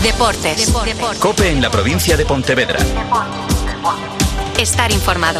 Deportes. COPE en la provincia de Pontevedra. Estar informado.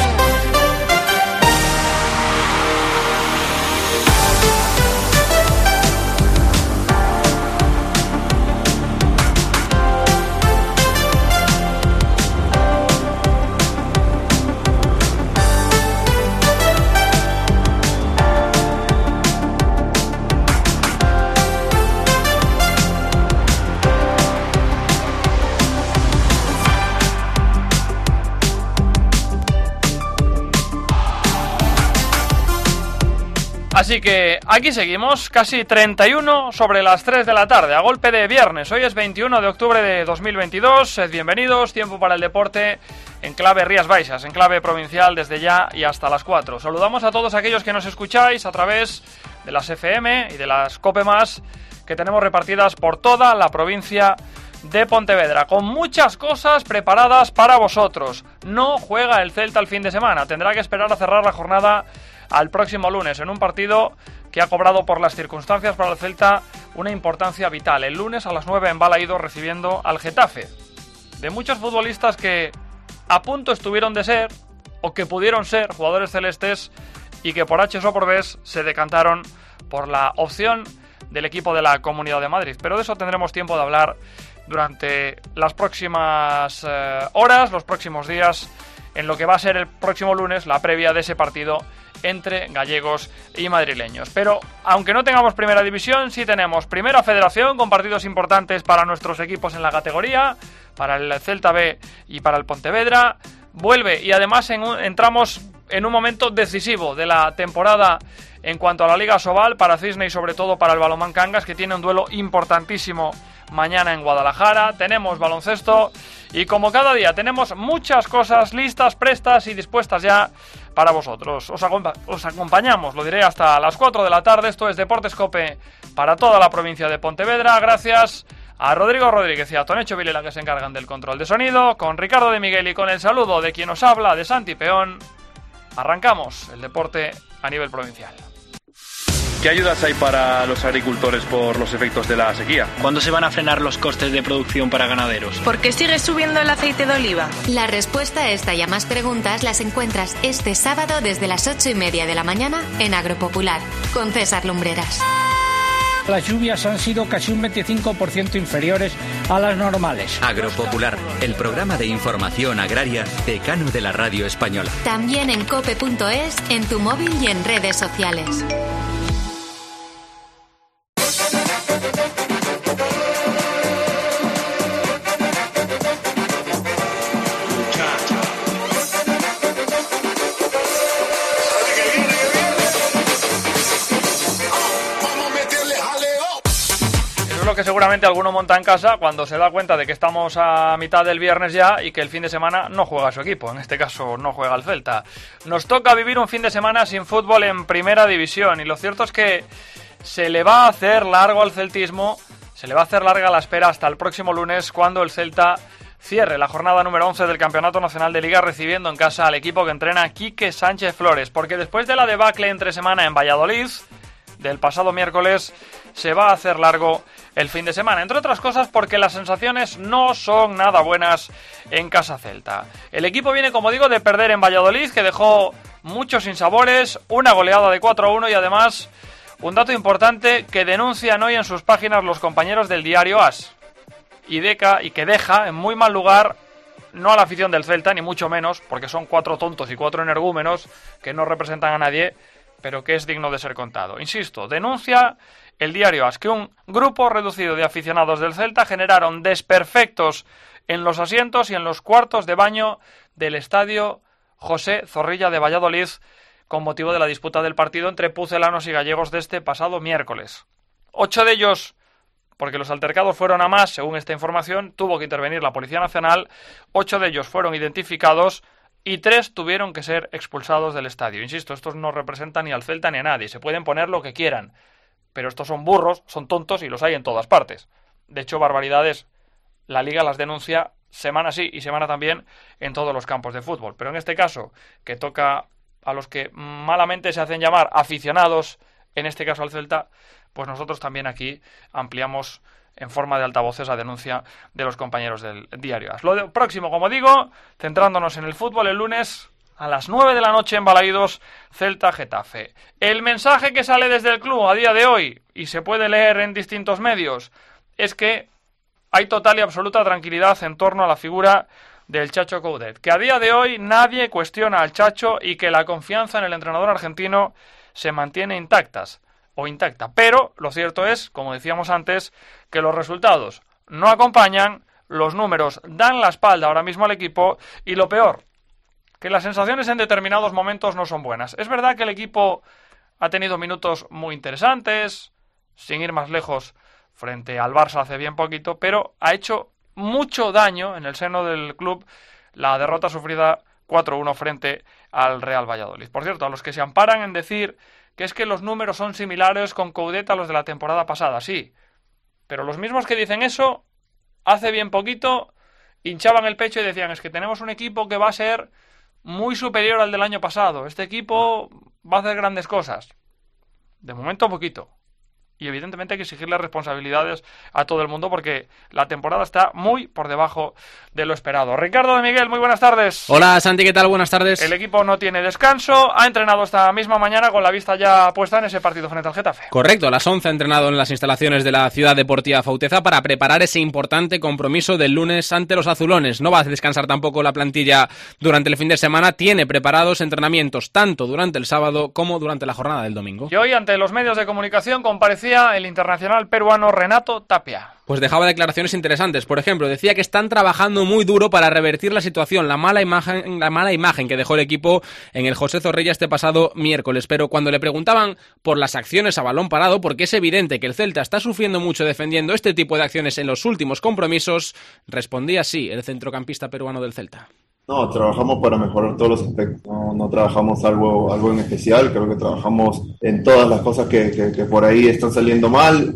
Así que aquí seguimos, casi 31 sobre las 3 de la tarde, a golpe de viernes. Hoy es 21 de octubre de 2022. Bienvenidos, tiempo para el deporte en clave Rías Baixas, en clave provincial desde ya y hasta las 4. Saludamos a todos aquellos que nos escucháis a través de las FM y de las COPE+, que tenemos repartidas por toda la provincia de Pontevedra, con muchas cosas preparadas para vosotros. No juega el Celta el fin de semana, tendrá que esperar a cerrar la jornada al próximo lunes, en un partido que ha cobrado por las circunstancias para el Celta una importancia vital. El lunes a las 9 en Balaídos, recibiendo al Getafe. De muchos futbolistas que a punto estuvieron de ser, o que pudieron ser, jugadores celestes, y que por H o por B se decantaron por la opción del equipo de la Comunidad de Madrid. Pero de eso tendremos tiempo de hablar durante las próximas horas, los próximos días, en lo que va a ser el próximo lunes, la previa de ese partido entre gallegos y madrileños. Pero aunque no tengamos primera división, sí tenemos primera federación con partidos importantes para nuestros equipos en la categoría, para el Celta B y para el Pontevedra. Vuelve y además entramos en un momento decisivo de la temporada en cuanto a la Liga Sobal para Cisne y sobre todo para el Balonmán Cangas, que tiene un duelo importantísimo mañana en Guadalajara. Tenemos baloncesto y como cada día tenemos muchas cosas listas, prestas y dispuestas ya para vosotros. Os acompañamos, lo diré, hasta las 4 de la tarde. Esto es Deportes COPE para toda la provincia de Pontevedra. Gracias a Rodrigo Rodríguez y a Tonecho Vilela, que se encargan del control de sonido, con Ricardo de Miguel y con el saludo de quien os habla, de Santi Peón. Arrancamos el deporte a nivel provincial. ¿Qué ayudas hay para los agricultores por los efectos de la sequía? ¿Cuándo se van a frenar los costes de producción para ganaderos? ¿Por qué sigue subiendo el aceite de oliva? La respuesta a esta y a más preguntas las encuentras este sábado desde las 8:30 de la mañana en Agropopular, con César Lumbreras. Las lluvias han sido casi un 25% inferiores a las normales. Agropopular, el programa de información agraria decano de la radio española. También en cope.es, en tu móvil y en redes sociales. Que seguramente alguno monta en casa cuando se da cuenta de que estamos a mitad del viernes ya y que el fin de semana no juega su equipo, en este caso no juega el Celta. Nos toca vivir un fin de semana sin fútbol en primera división y lo cierto es que se le va a hacer largo al celtismo, se le va a hacer larga la espera hasta el próximo lunes, cuando el Celta cierre la jornada número 11 del Campeonato Nacional de Liga, recibiendo en casa al equipo que entrena Quique Sánchez Flores, porque después de la debacle entre semana en Valladolid del pasado miércoles, se va a hacer largo el fin de semana, entre otras cosas porque las sensaciones no son nada buenas en casa celta. El equipo viene, como digo, de perder en Valladolid, que dejó muchos sinsabores, una goleada de 4-1 y además un dato importante que denuncian hoy en sus páginas los compañeros del diario AS y que deja en muy mal lugar no a la afición del Celta, ni mucho menos, porque son 4 tontos y 4 energúmenos que no representan a nadie, pero que es digno de ser contado. Insisto, denuncia el diario AS que un grupo reducido de aficionados del Celta generaron desperfectos en los asientos y en los cuartos de baño del estadio José Zorrilla de Valladolid con motivo de la disputa del partido entre pucelanos y gallegos de este pasado miércoles. 8 de ellos, porque los altercados fueron a más, según esta información, tuvo que intervenir la Policía Nacional. 8 de ellos fueron identificados y 3 tuvieron que ser expulsados del estadio. Insisto, estos no representan ni al Celta ni a nadie, se pueden poner lo que quieran, pero estos son burros, son tontos y los hay en todas partes. De hecho, barbaridades, la Liga las denuncia semana sí y semana también en todos los campos de fútbol. Pero en este caso, que toca a los que malamente se hacen llamar aficionados, en este caso al Celta, pues nosotros también aquí ampliamos en forma de altavoces a denuncia de los compañeros del diario AS. Lo próximo, como digo, centrándonos en el fútbol, el lunes a las 9 de la noche en Balaídos, Celta-Getafe. El mensaje que sale desde el club a día de hoy, y se puede leer en distintos medios, es que hay total y absoluta tranquilidad en torno a la figura del Chacho Coudet, que a día de hoy nadie cuestiona al Chacho y que la confianza en el entrenador argentino se mantiene intacta. Pero lo cierto es, como decíamos antes, que los resultados no acompañan, los números dan la espalda ahora mismo al equipo y lo peor, que las sensaciones en determinados momentos no son buenas. Es verdad que el equipo ha tenido minutos muy interesantes, sin ir más lejos frente al Barça hace bien poquito, pero ha hecho mucho daño en el seno del club la derrota sufrida 4-1 frente al Real Valladolid. Por cierto, a los que se amparan en decir que es que los números son similares con Coudet a los de la temporada pasada, sí, pero los mismos que dicen eso, hace bien poquito hinchaban el pecho y decían, es que tenemos un equipo que va a ser muy superior al del año pasado, este equipo va a hacer grandes cosas. De momento poquito. Y evidentemente hay que exigirle responsabilidades a todo el mundo porque la temporada está muy por debajo de lo esperado. Ricardo de Miguel, muy buenas tardes. Hola Santi, ¿qué tal? Buenas tardes. El equipo no tiene descanso, ha entrenado esta misma mañana con la vista ya puesta en ese partido frente al Getafe. Correcto, a las 11 ha entrenado en las instalaciones de la Ciudad Deportiva Fauteza para preparar ese importante compromiso del lunes ante los azulones. No va a descansar tampoco la plantilla durante el fin de semana, tiene preparados entrenamientos tanto durante el sábado como durante la jornada del domingo. Y hoy ante los medios de comunicación comparecía el internacional peruano Renato Tapia. Pues dejaba declaraciones interesantes. Por ejemplo, decía que están trabajando muy duro para revertir la situación, la mala imagen que dejó el equipo en el José Zorrilla este pasado miércoles. Pero cuando le preguntaban por las acciones a balón parado, porque es evidente que el Celta está sufriendo mucho defendiendo este tipo de acciones en los últimos compromisos, respondía así el centrocampista peruano del Celta. No, trabajamos para mejorar todos los aspectos. No trabajamos algo en especial. Creo que trabajamos en todas las cosas que por ahí están saliendo mal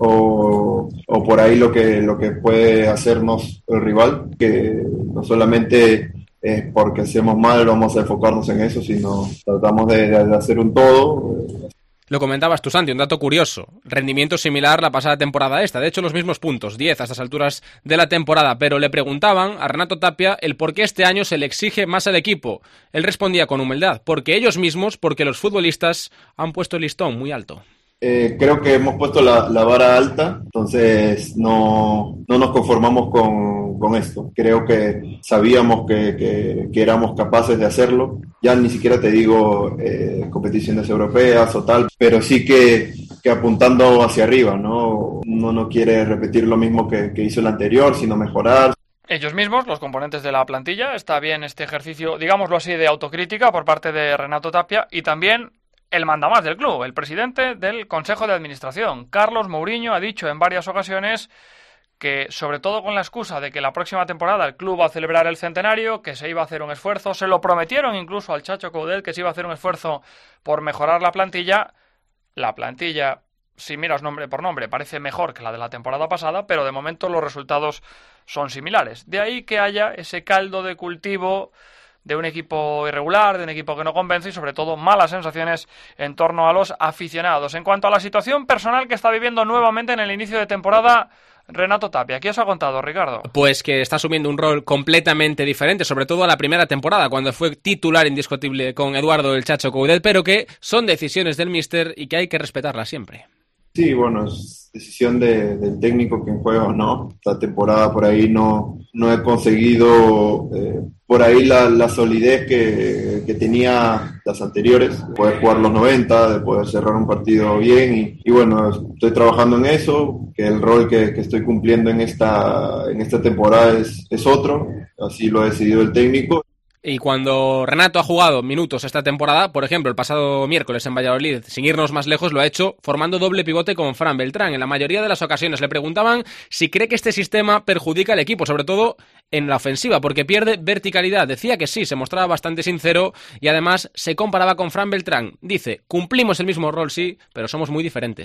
o por ahí lo que puede hacernos el rival, que no solamente es porque hacemos mal vamos a enfocarnos en eso, sino tratamos de hacer un todo. Lo comentabas tú, Santi, un dato curioso. Rendimiento similar la pasada temporada esta. De hecho, los mismos puntos, 10 a estas alturas de la temporada. Pero le preguntaban a Renato Tapia el por qué este año se le exige más al equipo. Él respondía con humildad, porque ellos mismos, porque los futbolistas han puesto el listón muy alto. Creo que hemos puesto la vara alta, entonces no nos conformamos con esto. Creo que sabíamos que éramos capaces de hacerlo. Ya ni siquiera te digo competiciones europeas o tal, pero sí que apuntando hacia arriba, ¿no? Uno no quiere repetir lo mismo que hizo el anterior, sino mejorar. Ellos mismos, los componentes de la plantilla, está bien este ejercicio, digámoslo así, de autocrítica por parte de Renato Tapia y también el mandamás del club, el presidente del Consejo de Administración, Carlos Mourinho, ha dicho en varias ocasiones que, sobre todo con la excusa de que la próxima temporada el club va a celebrar el centenario, que se iba a hacer un esfuerzo, se lo prometieron incluso al Chacho Coudet que se iba a hacer un esfuerzo por mejorar la plantilla. La plantilla, si miras nombre por nombre, parece mejor que la de la temporada pasada, pero de momento los resultados son similares. De ahí que haya ese caldo de cultivo de un equipo irregular, de un equipo que no convence y sobre todo malas sensaciones en torno a los aficionados. En cuanto a la situación personal que está viviendo nuevamente en el inicio de temporada Renato Tapia, ¿qué os ha contado, Ricardo? Pues que está asumiendo un rol completamente diferente, sobre todo a la primera temporada, cuando fue titular indiscutible con Eduardo el Chacho Coudet, pero que son decisiones del míster y que hay que respetarlas siempre. Sí, bueno, es decisión del técnico quien juega o no. Esta temporada por ahí no he conseguido por ahí la solidez que tenía las anteriores, de poder jugar los 90, de poder cerrar un partido bien y bueno, estoy trabajando en eso, que el rol que estoy cumpliendo en esta temporada es otro, así lo ha decidido el técnico. Y cuando Renato ha jugado minutos esta temporada, por ejemplo, el pasado miércoles en Valladolid, sin irnos más lejos, lo ha hecho formando doble pivote con Fran Beltrán. En la mayoría de las ocasiones le preguntaban si cree que este sistema perjudica al equipo, sobre todo en la ofensiva, porque pierde verticalidad. Decía que sí, se mostraba bastante sincero y además se comparaba con Fran Beltrán. Dice, cumplimos el mismo rol, sí, pero somos muy diferentes.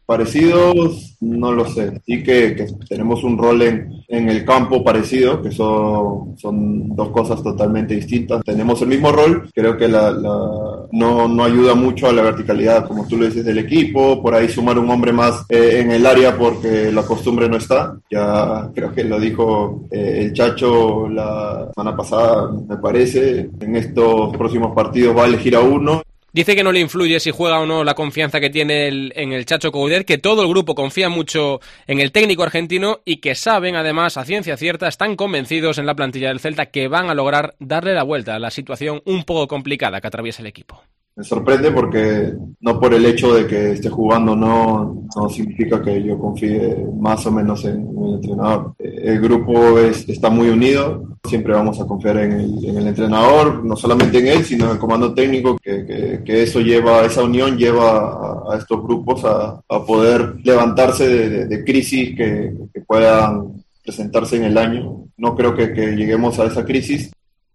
Parecidos, no lo sé. Sí que tenemos un rol en el campo parecido, que son dos cosas totalmente distintas. Tenemos el mismo rol, creo que no ayuda mucho a la verticalidad, como tú lo dices, del equipo. Por ahí sumar un hombre más en el área porque la costumbre no está. Ya creo que lo dijo el Chacho la semana pasada, me parece. En estos próximos partidos va a elegir a uno. Dice que no le influye si juega o no la confianza que tiene en el Chacho Coudet, que todo el grupo confía mucho en el técnico argentino y que saben, además, a ciencia cierta, están convencidos en la plantilla del Celta que van a lograr darle la vuelta a la situación un poco complicada que atraviesa el equipo. Me sorprende porque no por el hecho de que esté jugando no significa que yo confíe más o menos en el entrenador. El grupo está muy unido, siempre vamos a confiar en el entrenador, no solamente en él, sino en el comando técnico, que esa unión lleva a estos grupos a poder levantarse de crisis que puedan presentarse en el año. No creo que lleguemos a esa crisis.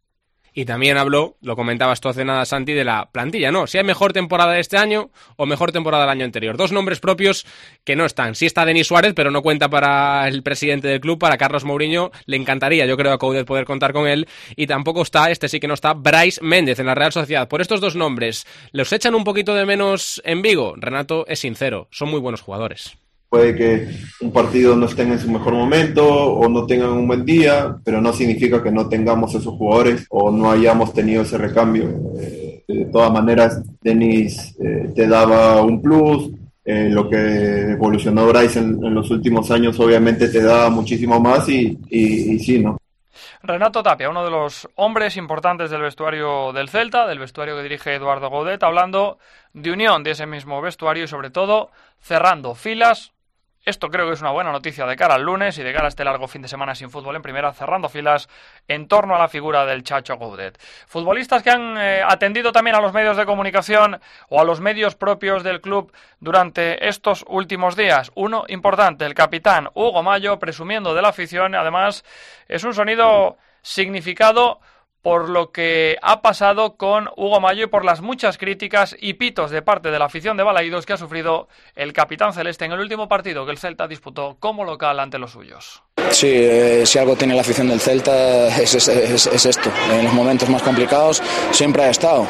Y también habló, lo comentabas tú hace nada, Santi, de la plantilla, ¿no? Si hay mejor temporada de este año o mejor temporada del año anterior. Dos nombres propios que no están. Sí está Denis Suárez, pero no cuenta para el presidente del club, para Carlos Mourinho. Le encantaría, yo creo, a Coudet poder contar con él. Y tampoco está, sí que no está, Brais Méndez en la Real Sociedad. Por estos dos nombres, ¿los echan un poquito de menos en Vigo? Renato es sincero, son muy buenos jugadores. Puede que un partido no esté en su mejor momento o no tengan un buen día, pero no significa que no tengamos esos jugadores o no hayamos tenido ese recambio. De todas maneras, Denis te daba un plus. Lo que evolucionó Brais en los últimos años obviamente te da muchísimo más y sí, ¿no? Renato Tapia, uno de los hombres importantes del vestuario del Celta, del vestuario que dirige Eduardo Coudet, hablando de unión de ese mismo vestuario y sobre todo cerrando filas. Esto creo que es una buena noticia de cara al lunes y de cara a este largo fin de semana sin fútbol en primera, cerrando filas en torno a la figura del Chacho Coudet. Futbolistas que han atendido también a los medios de comunicación o a los medios propios del club durante estos últimos días. Uno importante, el capitán Hugo Mallo, presumiendo de la afición. Además, es un sonido significado por lo que ha pasado con Hugo Mallo y por las muchas críticas y pitos de parte de la afición de Balaídos que ha sufrido el capitán celeste en el último partido que el Celta disputó como local ante los suyos. Sí, si algo tiene la afición del Celta es esto. En los momentos más complicados siempre ha estado.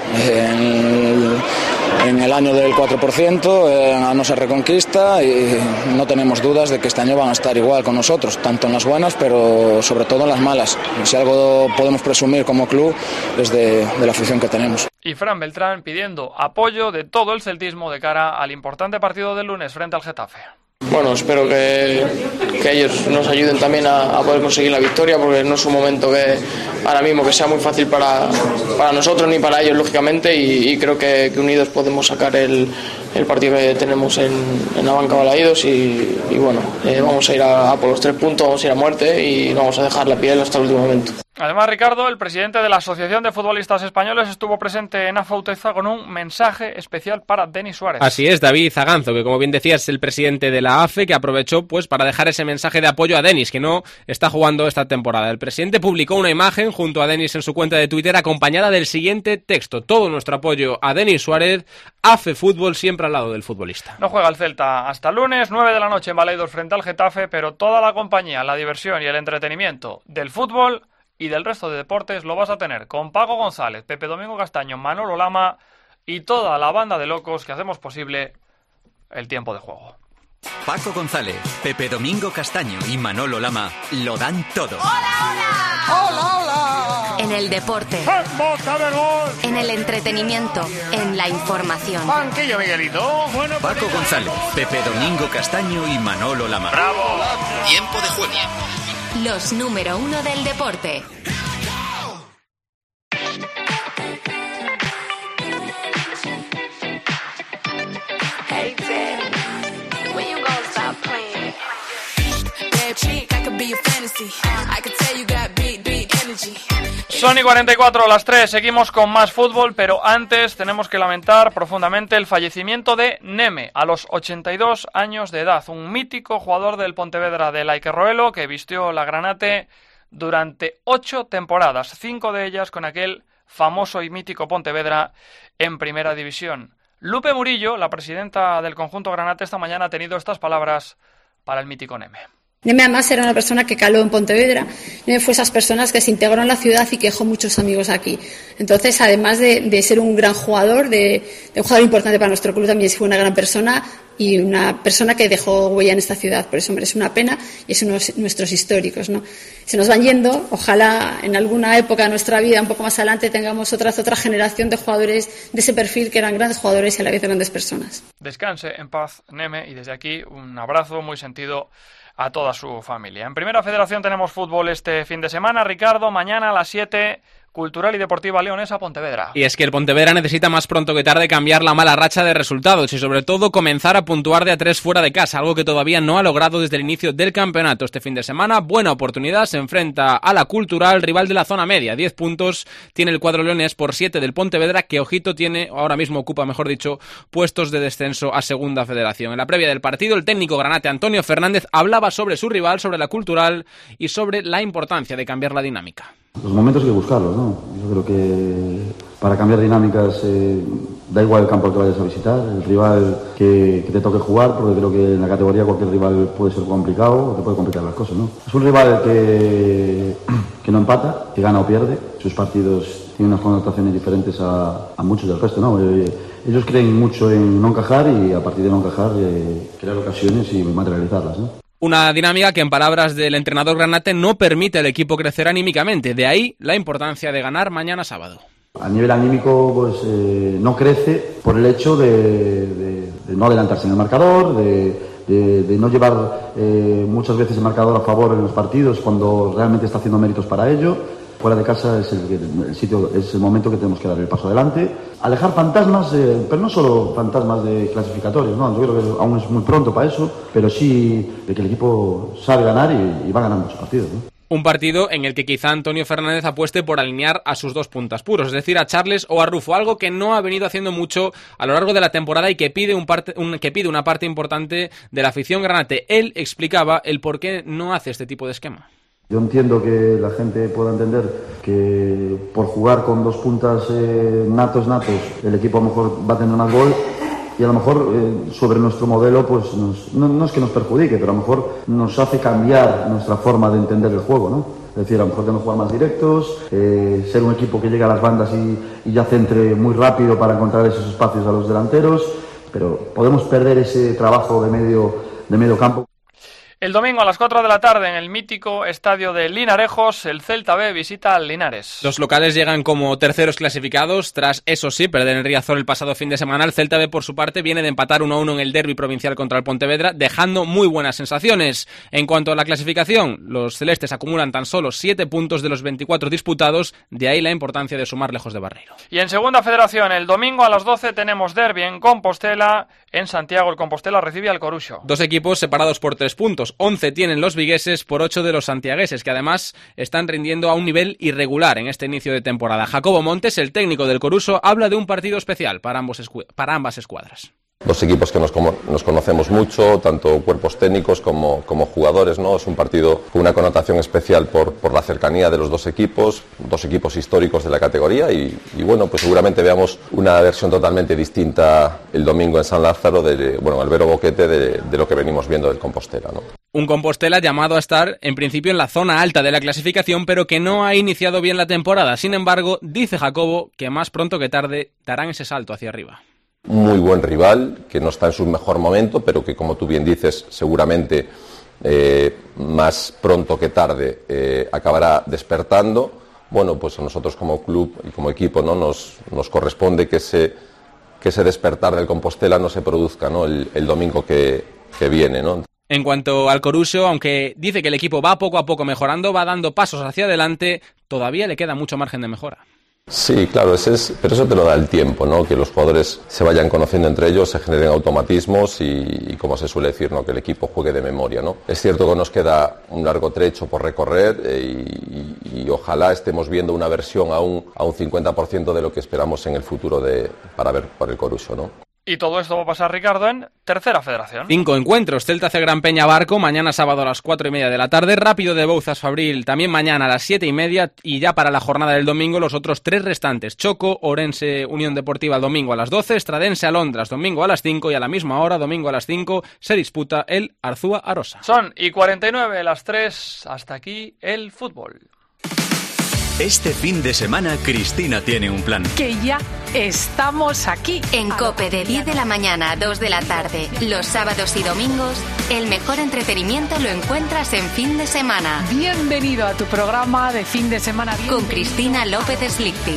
En el año del 4%, a no ser reconquista, y no tenemos dudas de que este año van a estar igual con nosotros, tanto en las buenas, pero sobre todo en las malas. Si algo podemos presumir como club es de la afición que tenemos. Y Fran Beltrán pidiendo apoyo de todo el celtismo de cara al importante partido del lunes frente al Getafe. Bueno, espero que ellos nos ayuden también a poder conseguir la victoria, porque no es un momento que ahora mismo que sea muy fácil para nosotros ni para ellos, lógicamente, y creo que unidos podemos sacar el partido que tenemos en la banca Balaídos y bueno, vamos a ir a por los 3 puntos, vamos a ir a muerte y vamos a dejar la piel hasta el último momento. Además, Ricardo, el presidente de la Asociación de Futbolistas Españoles, estuvo presente en Afauteza con un mensaje especial para Denis Suárez. Así es, David Zaganzo, que como bien decías es el presidente de la AFE, que aprovechó pues para dejar ese mensaje de apoyo a Denis, que no está jugando esta temporada. El presidente publicó una imagen junto a Denis en su cuenta de Twitter acompañada del siguiente texto: todo nuestro apoyo a Denis Suárez, AFE Fútbol siempre al lado del futbolista. No juega el Celta hasta el lunes, 9 de la noche en Balaídos frente al Getafe, pero toda la compañía, la diversión y el entretenimiento del fútbol y del resto de deportes lo vas a tener con Paco González, Pepe Domingo Castaño, Manolo Lama y toda la banda de locos que hacemos posible el tiempo de juego. Paco González, Pepe Domingo Castaño y Manolo Lama lo dan todo. ¡Hola, hola! ¡Hola, hola! En el deporte, ¡en boca de gol! En el entretenimiento, en la información. ¡Banquillo, Miguelito! Bueno, Paco González, Pepe Domingo Castaño y Manolo Lama. ¡Bravo! Tiempo de juego. Los número 1 del deporte. Hey, Daddy, when you gonna stop playing? Bad chick, I could be your fantasy. I could tell you got big energy. Son y 44 las 3, seguimos con más fútbol, pero antes tenemos que lamentar profundamente el fallecimiento de Neme, a los 82 años de edad, un mítico jugador del Pontevedra de Laike Roelo que vistió la granate durante 8 temporadas, 5 de ellas con aquel famoso y mítico Pontevedra en primera división. Lupe Murillo, la presidenta del conjunto granate, esta mañana ha tenido estas palabras para el mítico Neme. Neme además era una persona que caló en Pontevedra. Neme fue esas personas que se integró en la ciudad y que dejó muchos amigos aquí. Entonces, además de ser un gran jugador, de un jugador importante para nuestro club, también fue una gran persona y una persona que dejó huella en esta ciudad. Por eso, hombre, es una pena y es uno de nuestros históricos, ¿no? Se nos van yendo. Ojalá en alguna época de nuestra vida, un poco más adelante, tengamos otra generación de jugadores de ese perfil que eran grandes jugadores y a la vez grandes personas. Descanse en paz, Neme, y desde aquí un abrazo muy sentido a toda su familia. En Primera Federación tenemos fútbol este fin de semana. Ricardo, mañana a las 7, Cultural y Deportiva Leonesa Pontevedra. Y es que el Pontevedra necesita más pronto que tarde cambiar la mala racha de resultados y sobre todo comenzar a puntuar de a 3 fuera de casa, algo que todavía no ha logrado desde el inicio del campeonato. Este fin de semana, buena oportunidad, se enfrenta a la Cultural, rival de la zona media. 10 puntos tiene el cuadro leonés por 7 del Pontevedra, que ojito tiene, ahora mismo ocupa, mejor dicho, puestos de descenso a Segunda Federación. En la previa del partido, el técnico granate Antonio Fernández hablaba sobre su rival, sobre la Cultural y sobre la importancia de cambiar la dinámica. Los momentos hay que buscarlos, ¿no? Yo creo que para cambiar dinámicas da igual el campo al que vayas a visitar, el rival que te toque jugar, porque creo que en la categoría cualquier rival puede ser complicado o te puede complicar las cosas, ¿no? Es un rival que no empata, que gana o pierde. Sus partidos tienen unas connotaciones diferentes a muchos del resto, ¿no? Ellos creen mucho en no encajar y a partir de no encajar crear ocasiones y materializarlas, ¿no? Una dinámica que, en palabras del entrenador granate, no permite al equipo crecer anímicamente. De ahí la importancia de ganar mañana sábado. A nivel anímico, pues no crece por el hecho de no adelantarse en el marcador, de no llevar muchas veces el marcador a favor en los partidos cuando realmente está haciendo méritos para ello. Fuera de casa es el momento que tenemos que dar el paso adelante. Alejar fantasmas, pero no solo fantasmas de clasificatorios, ¿no? Yo creo que aún es muy pronto para eso, pero sí de que el equipo sabe ganar y va a ganar muchos partidos, ¿no? Un partido en el que quizá Antonio Fernández apueste por alinear a sus dos puntas puros, es decir, a Charles o a Rufo, algo que no ha venido haciendo mucho a lo largo de la temporada y que pide una parte importante de la afición granate. Él explicaba el por qué no hace este tipo de esquema. Yo entiendo que la gente pueda entender que por jugar con dos puntas natos, el equipo a lo mejor va a tener más gol y a lo mejor sobre nuestro modelo pues no es que nos perjudique, pero a lo mejor nos hace cambiar nuestra forma de entender el juego, ¿no? Es decir, a lo mejor tenemos que jugar más directos, ser un equipo que llega a las bandas y ya centre muy rápido para encontrar esos espacios a los delanteros, pero podemos perder ese trabajo de medio campo. El domingo a las 4 de la tarde en el mítico estadio de Linarejos, el Celta B visita al Linares. Los locales llegan como terceros clasificados tras, eso sí, perder en Riazor el pasado fin de semana. El Celta B, por su parte, viene de empatar 1-1 en el derbi provincial contra el Pontevedra, dejando muy buenas sensaciones. En cuanto a la clasificación, los celestes acumulan tan solo 7 puntos de los 24 disputados, de ahí la importancia de sumar lejos de Barreiro. Y en Segunda Federación, el domingo a las 12 tenemos derbi en Compostela. En Santiago, el Compostela recibe al Coruxo. Dos equipos separados por 3 puntos. 11 tienen los vigueses por 8 de los santiagueses, que además están rindiendo a un nivel irregular en este inicio de temporada. Jacobo Montes, el técnico del Coruso, habla de un partido especial para ambas escuadras. Dos equipos que nos conocemos mucho, tanto cuerpos técnicos como jugadores, ¿no? Es un partido con una connotación especial por la cercanía de los dos equipos históricos de la categoría y bueno, pues seguramente veamos una versión totalmente distinta el domingo en San Lázaro, Albero Boquete, de lo que venimos viendo del Compostela, ¿no? Un Compostela llamado a estar, en principio, en la zona alta de la clasificación, pero que no ha iniciado bien la temporada. Sin embargo, dice Jacobo que más pronto que tarde darán ese salto hacia arriba. Muy buen rival, que no está en su mejor momento, pero que, como tú bien dices, seguramente más pronto que tarde acabará despertando. Bueno, pues a nosotros como club y como equipo, ¿no? nos corresponde que ese despertar del Compostela no se produzca, ¿no? el domingo que viene, ¿no? En cuanto al Coruso, aunque dice que el equipo va poco a poco mejorando, va dando pasos hacia adelante, todavía le queda mucho margen de mejora. Sí, claro, pero eso te lo da el tiempo, ¿no? Que los jugadores se vayan conociendo entre ellos, se generen automatismos y como se suele decir, ¿no? Que el equipo juegue de memoria, ¿no? Es cierto que nos queda un largo trecho por recorrer y ojalá estemos viendo una versión a un 50% de lo que esperamos en el futuro para ver por el Coruso, ¿no? Y todo esto va a pasar, Ricardo, en Tercera Federación. 5 encuentros. Celta C Gran Peña Barco, mañana sábado a las 4:30 de la tarde. Rápido de Bouzas Fabril, también mañana a las 7:30. Y ya para la jornada del domingo, los otros 3 restantes. Choco, Orense, Unión Deportiva, domingo a las 12. Estradense, Alondras, domingo a las 5. Y a la misma hora, domingo a las 5, se disputa el Arzúa Arosa. Son y 49 las 3. Hasta aquí el fútbol. Este fin de semana Cristina tiene un plan. Que ya estamos aquí. En COPE de 10 de la mañana a 2 de la tarde, los sábados y domingos, el mejor entretenimiento lo encuentras en fin de semana. Bienvenido a tu programa de fin de semana. Con Cristina López Slichting.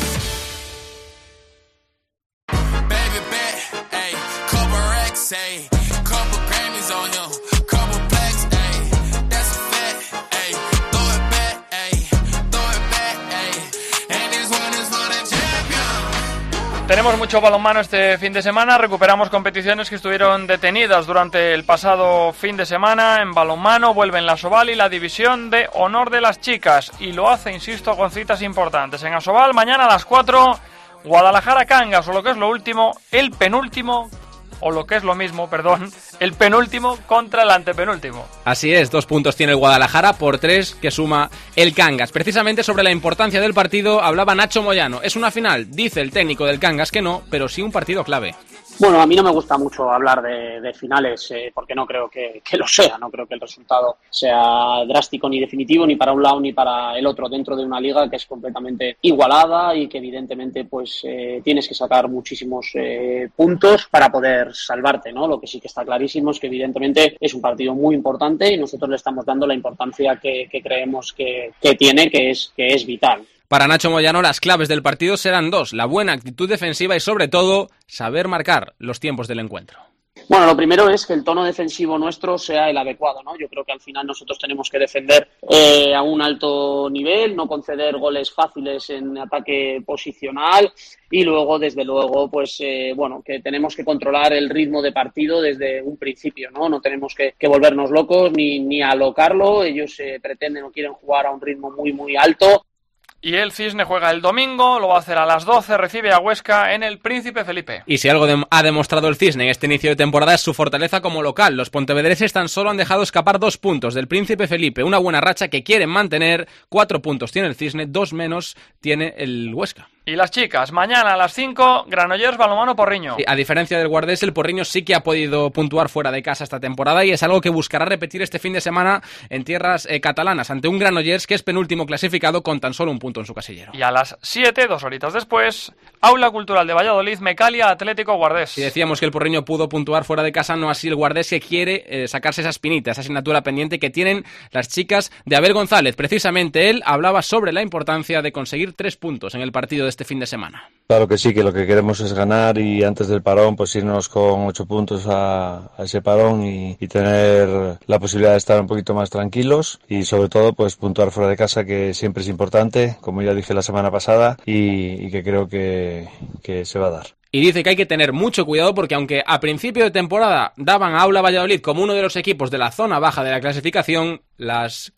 Tenemos mucho balonmano este fin de semana, recuperamos competiciones que estuvieron detenidas durante el pasado fin de semana. En balonmano vuelven la Asobal y la División de Honor de las Chicas, y lo hace, insisto, con citas importantes. En Asobal, mañana a las 4, Guadalajara Cangas, o lo que es lo último, el penúltimo, o lo que es lo mismo, perdón, el penúltimo contra el antepenúltimo. Así es, 2 puntos tiene el Guadalajara por 3 que suma el Cangas. Precisamente sobre la importancia del partido hablaba Nacho Moyano. Es una final, dice el técnico del Cangas que no, pero sí un partido clave. Bueno, a mí no me gusta mucho hablar de finales porque no creo que lo sea. No creo que el resultado sea drástico ni definitivo ni para un lado ni para el otro dentro de una liga que es completamente igualada y que evidentemente pues tienes que sacar muchísimos puntos para poder salvarte, ¿no? Lo que sí que está clarísimo es que evidentemente es un partido muy importante y nosotros le estamos dando la importancia que creemos que tiene, que es vital. Para Nacho Moyano, las claves del partido serán 2, la buena actitud defensiva y, sobre todo, saber marcar los tiempos del encuentro. Bueno, lo primero es que el tono defensivo nuestro sea el adecuado, ¿no? Yo creo que al final nosotros tenemos que defender a un alto nivel, no conceder goles fáciles en ataque posicional y luego, desde luego, pues que tenemos que controlar el ritmo de partido desde un principio, ¿no? No tenemos que volvernos locos ni alocarlo. Ellos pretenden o quieren jugar a un ritmo muy, muy alto. Y el Cisne juega el domingo, lo va a hacer a las 12, recibe a Huesca en el Príncipe Felipe. Y si algo ha demostrado el Cisne en este inicio de temporada es su fortaleza como local. Los pontevedreses tan solo han dejado escapar 2 puntos del Príncipe Felipe, una buena racha que quieren mantener. 4 puntos tiene el Cisne, 2 menos tiene el Huesca. Y las chicas, mañana a las 5, Granollers Balonmano Porriño. Sí, a diferencia del Guardés, el Porriño sí que ha podido puntuar fuera de casa esta temporada y es algo que buscará repetir este fin de semana en tierras catalanas, ante un Granollers que es penúltimo clasificado con tan solo 1 punto en su casillero. Y a las 7, 2 horitas después, Aula Cultural de Valladolid, Mecalia Atlético Guardés. Y decíamos que el Porriño pudo puntuar fuera de casa, no así el Guardés, que quiere sacarse esa espinita, esa asignatura pendiente que tienen las chicas de Abel González. Precisamente él hablaba sobre la importancia de conseguir 3 puntos en el partido de este fin de semana. Claro que sí, que lo que queremos es ganar y antes del parón pues irnos con 8 puntos a ese parón y tener la posibilidad de estar un poquito más tranquilos y sobre todo pues puntuar fuera de casa, que siempre es importante, como ya dije la semana pasada, y que creo que se va a dar. Y dice que hay que tener mucho cuidado porque aunque a principio de temporada daban a Aula Valladolid como uno de los equipos de la zona baja de la clasificación, las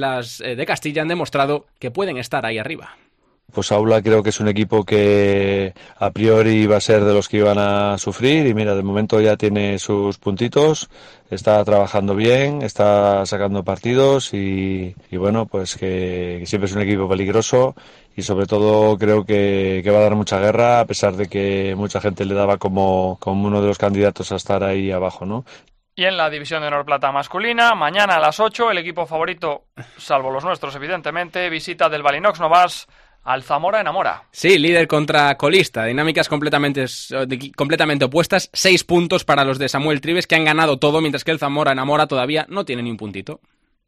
de Castilla han demostrado que pueden estar ahí arriba. Pues Aula creo que es un equipo que a priori va a ser de los que iban a sufrir y mira, de momento ya tiene sus puntitos, está trabajando bien, está sacando partidos y bueno, pues que siempre es un equipo peligroso y sobre todo creo que va a dar mucha guerra, a pesar de que mucha gente le daba como uno de los candidatos a estar ahí abajo, ¿no? Y en la División de Honor Plata masculina, mañana a las 8, el equipo favorito, salvo los nuestros evidentemente, visita del Balinox Novas al Zamora Enamora. Sí, líder contra colista, dinámicas completamente opuestas, 6 puntos para los de Samuel Trives, que han ganado todo, mientras que el Zamora Enamora todavía no tiene ni un puntito.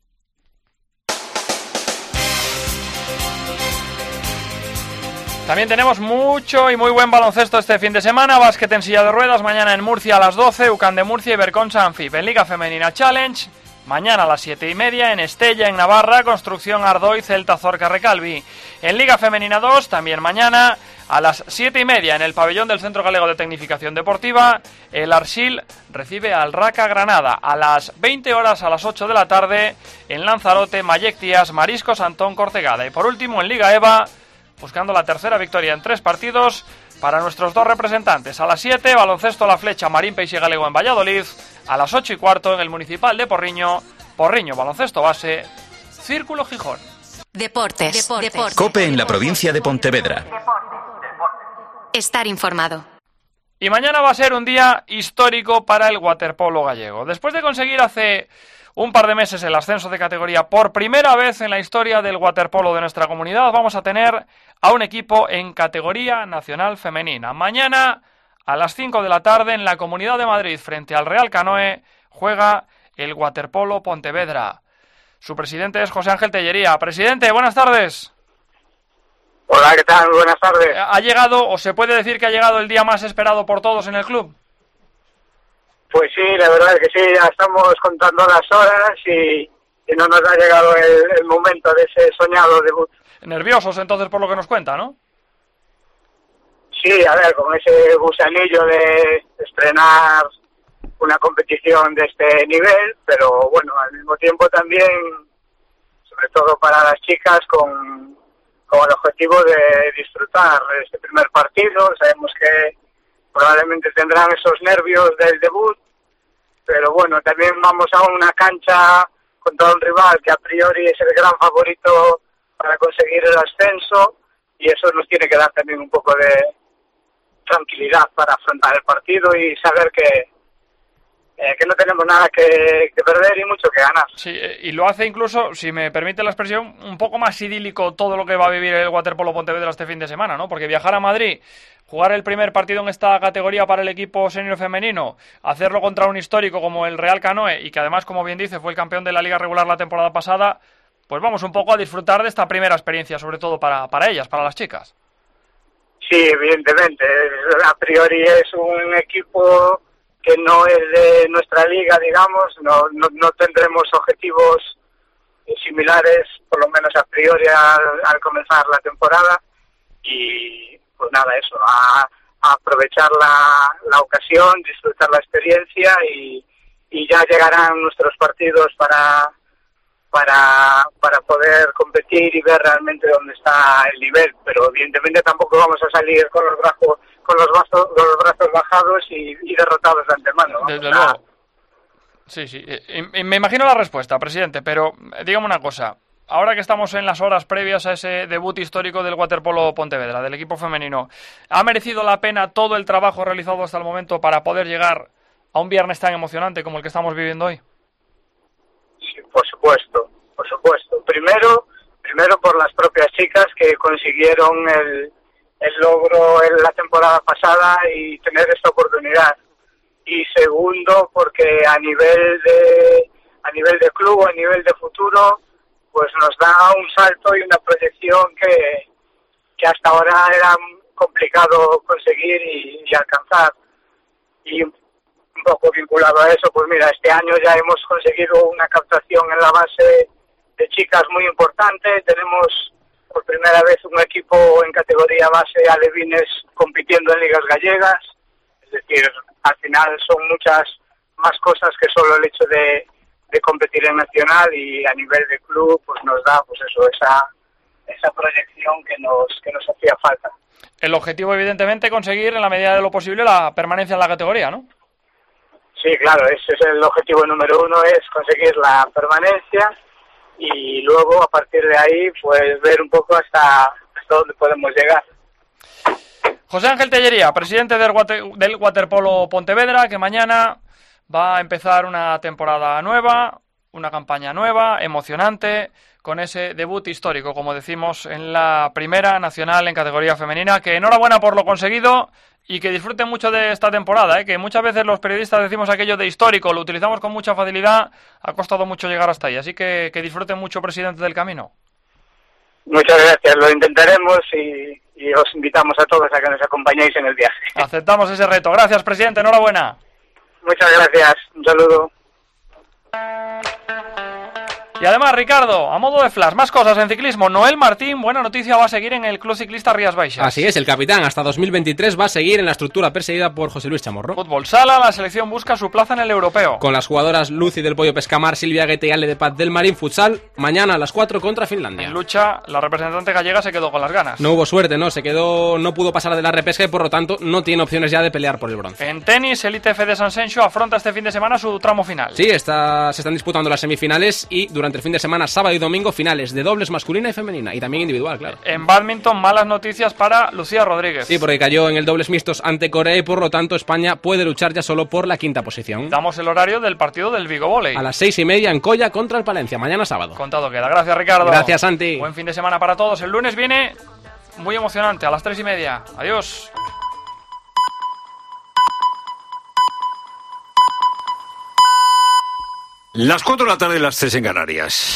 También tenemos mucho y muy buen baloncesto este fin de semana. Básquet en silla de ruedas, mañana en Murcia a las 12, UCAN de Murcia y Berconsa Anfib. En Liga Femenina Challenge, mañana a las 7:30 en Estella, en Navarra, Construcción Ardoy, Celta Zorca Recalvi. En Liga Femenina 2, también mañana a las 7:30 en el pabellón del Centro Galego de Tecnificación Deportiva, el Arsil recibe al Raca Granada. A las 20 horas, a las 8 de la tarde, en Lanzarote, Mayectías, Mariscos Antón Cortegada. Y por último, en Liga EVA, buscando la tercera victoria en 3 partidos, para nuestros dos representantes. A las 7, baloncesto La Flecha, Marín Peix y Galego en Valladolid. A las 8:15 en el Municipal de Porriño, baloncesto base, Círculo Gijón. Deportes. COPE en la provincia de Pontevedra. Estar informado. Y mañana va a ser un día histórico para el waterpolo gallego. Después de conseguir hace un par de meses el ascenso de categoría por primera vez en la historia del waterpolo de nuestra comunidad, vamos a tener a un equipo en categoría nacional femenina. Mañana a las 5 de la tarde en la Comunidad de Madrid frente al Real Canoe juega el Waterpolo Pontevedra. Su presidente es José Ángel Tellería. Presidente, buenas tardes. Hola, ¿qué tal? Buenas tardes. ¿Ha llegado, o se puede decir que ha llegado el día más esperado por todos en el club? Pues sí, la verdad es que sí, ya estamos contando las horas y no nos ha llegado el momento de ese soñado debut. Nerviosos entonces por lo que nos cuenta, ¿no? Sí, a ver, con ese gusanillo de estrenar una competición de este nivel, pero bueno, al mismo tiempo también, sobre todo para las chicas, con el objetivo de disfrutar este primer partido. Sabemos que probablemente tendrán esos nervios del debut, pero bueno, también vamos a una cancha contra un rival que a priori es el gran favorito para conseguir el ascenso, y eso nos tiene que dar también un poco de tranquilidad para afrontar el partido y saber que no tenemos nada que perder y mucho que ganar. Sí, y lo hace incluso, si me permite la expresión, un poco más idílico todo lo que va a vivir el Waterpolo Pontevedra este fin de semana, ¿no? Porque viajar a Madrid, jugar el primer partido en esta categoría para el equipo senior femenino, hacerlo contra un histórico como el Real Canoe, y que además, como bien dice, fue el campeón de la Liga Regular la temporada pasada, pues vamos un poco a disfrutar de esta primera experiencia, sobre todo para ellas, para las chicas. Sí, evidentemente. A priori es un equipo que no es de nuestra liga, digamos, no tendremos objetivos similares, por lo menos a priori al comenzar la temporada, y pues nada, eso, a aprovechar la ocasión, disfrutar la experiencia y ya llegarán nuestros partidos para poder competir y ver realmente dónde está el nivel, pero evidentemente tampoco vamos a salir con los brazos bajados y derrotados de antemano. Desde luego. Sí. Me imagino la respuesta, presidente, pero dígame una cosa. Ahora que estamos en las horas previas a ese debut histórico del Waterpolo Pontevedra, del equipo femenino, ¿ha merecido la pena todo el trabajo realizado hasta el momento para poder llegar a un viernes tan emocionante como el que estamos viviendo hoy? Sí, por supuesto. Primero por las propias chicas que consiguieron el logro en la temporada pasada y tener esta oportunidad. Y segundo, porque a nivel de club, a nivel de futuro, pues nos da un salto y una proyección que hasta ahora era complicado conseguir y alcanzar. Y un poco vinculado a eso, pues mira, este año ya hemos conseguido una captación en la base de chicas muy importante. Tenemos por primera vez un equipo en categoría base alevines compitiendo en ligas gallegas. Es decir, al final son muchas más cosas que solo el hecho de competir en nacional, y a nivel de club pues nos da pues eso, esa proyección que nos hacía falta. El objetivo, evidentemente, conseguir en la medida de lo posible la permanencia en la categoría, ¿no? Sí, claro, ese es el objetivo número uno, es conseguir la permanencia, y luego a partir de ahí pues ver un poco hasta dónde podemos llegar. José Ángel Tellería, presidente del Waterpolo Pontevedra, que mañana va a empezar una temporada nueva, una campaña nueva, emocionante, con ese debut histórico, como decimos, en la primera nacional en categoría femenina. Que enhorabuena por lo conseguido y que disfruten mucho de esta temporada, que muchas veces los periodistas decimos aquello de histórico, lo utilizamos con mucha facilidad, ha costado mucho llegar hasta ahí, así que disfruten mucho, presidente, del camino. Muchas gracias, lo intentaremos y os invitamos a todos a que nos acompañéis en el viaje. Aceptamos ese reto. Gracias, presidente, enhorabuena. Muchas gracias, un saludo. Y además, Ricardo, a modo de flash, más cosas en ciclismo. Noel Martín, buena noticia, va a seguir en el Club Ciclista Rías Baixas. Así es, el capitán hasta 2023 va a seguir en la estructura perseguida por José Luis Chamorro. Fútbol sala, la selección busca su plaza en el europeo. Con las jugadoras Lucy del Pollo Pescamar, Silvia Guete y Ale de Paz del Marín Futsal, mañana a las 4 contra Finlandia. En lucha, la representante gallega se quedó con las ganas. No hubo suerte, no pudo pasar de la repesca y por lo tanto no tiene opciones ya de pelear por el bronce. En tenis, el ITF de San Senxo afronta este fin de semana su tramo final. Sí, se están disputando las semifinales y durante el fin de semana, sábado y domingo, finales de dobles masculina y femenina y también individual, claro. En bádminton, malas noticias para Lucía Rodríguez. Sí, porque cayó en el dobles mixtos ante Corea y por lo tanto España puede luchar ya solo por la quinta posición. Damos el horario del partido del Vigo Volley. A las 6:30 en Colla contra el Palencia, mañana sábado. Contado queda. Gracias, Ricardo. Gracias, Santi. Buen fin de semana para todos. El lunes viene muy emocionante a las 3:30. Adiós. Las 4 de la tarde, las 3 en Canarias.